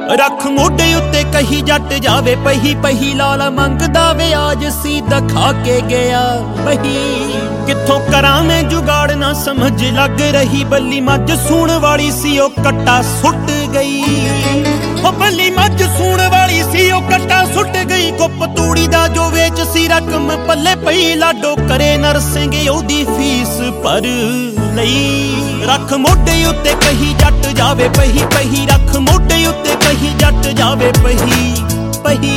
रख मोढे उत्ते कही जट जावे पही पही लाल मंगदा वियाज सी दखा के गया बही किथों करा मैं जुगाड़ ना समझ लग रही बल्ली मझ सूण वाली सी ओ कट्टा सुट गई ओ बल्ली मझ सूण वाली सी ओ कट्टा सुट गई गुप तूड़ी दा जो वेच सी रकम पल्ले पई लाडो करे नरसिंह ओदी फीस पर लई रख मोढे उत्ते कही जट जावे पही पही रख मोढे उत्ते कही जट जावे पही पही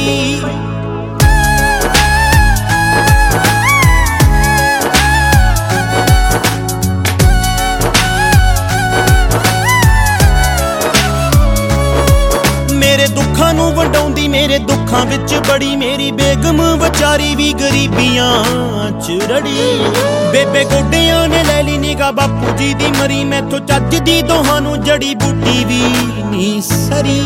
मेरे दुखां नूं वंडाउंदी मेरे दुखां विच बड़ी मेरी बेगम विचारी भी गरीबियां च रड़ी बेबे गोडियां ने लै ली निगा बापू जी दी मरी मैथों चज दी दोहां नूं जड़ी बूटी भी नी सरी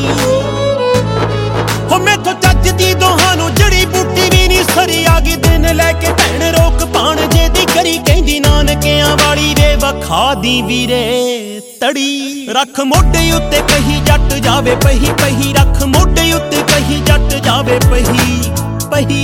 हो मैथों चज दी दोहां नूं जड़ी बूटी भी नी सरी आ गई दिन लैके भैण रोक पाण जे दी करी कहंदी नानकियां वाली रे वखा दी वीरे तड़ी रख मोढे उत्ते कही जट जावे पही पही रख मोढे उत्ते कही जट जावे पही पही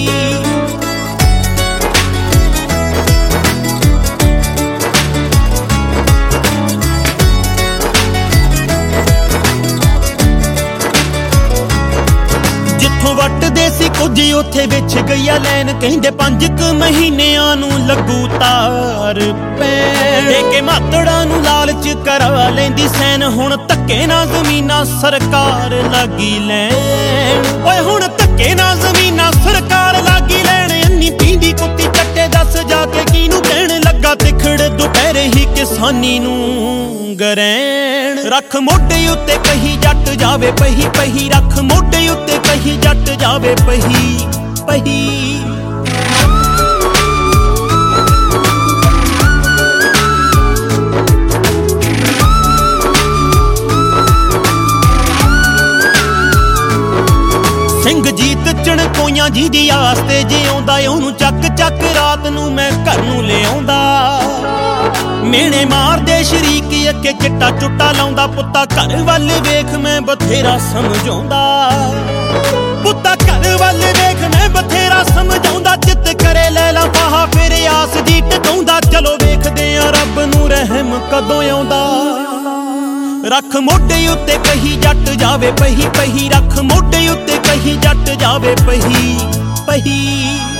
वटदे सी कुछ उत्थे विच गई लैन कहंदे 5 महीनियां नूं लगू तार पैण के मातड़ा नूं लालच करा लैंदी सैन हुण धक्के ना जमीनां सरकार लागी लैण ओए हुण धक्के ना जमीनां सरकार लागी लैण अन्नी पींदी कुत्ती चट्टे दस जाके किनू कहण लगा तिखड़ दुपहरे ही किसानी नूं गरैण रख मोढे उत्ते कही जट जावे पही पही रख मोढे उत्ते कही जट जावे पही पही ਸਿੰਘ ਜੀਤ ਚਣਕੋਈਆਂ ਜੀ ਦੀ ਆਸ ਤੇ ਜੇ ਆਉਂਦਾ ਉਹਨੂੰ ਚੱਕ ਚੱਕ ਰਾਤ ਨੂੰ ਮੈਂ ਘਰ ਨੂੰ ਲਿਆਉਂਦਾ ਮੇਨੇ ਮਾਰਦੇ ਸ਼ਰੀਕ ਅੱਗੇ ਚਿੱਟਾ ਚੁੱਟਾ ਲਾਉਂਦਾ ਪੁੱਤਾ ਘਰ ਵੱਲ ਵੇਖ ਮੈਂ ਬਥੇਰਾ ਸਮਝਾਉਂਦਾ ਪੁੱਤਾ ਘਰ ਵੱਲ ਵੇਖ ਮੈਂ ਬਥੇਰਾ ਸਮਝਾਉਂਦਾ ਚਿੱਤ ਕਰੇ ਲੈ ਲਾ ਫਾਹਾ ਫਿਰ ਆਸ ਦੀ ਟਕਾਉਂਦਾ ਚਲੋ ਵੇਖਦੇ ਆ ਰੱਬ ਨੂੰ ਰਹਿਮ ਕਦੋਂ ਆਉਂਦਾ रख मोढे उत्ते कही जट जावे पही पही रख मोढे उत्ते कही जट जावे पही पही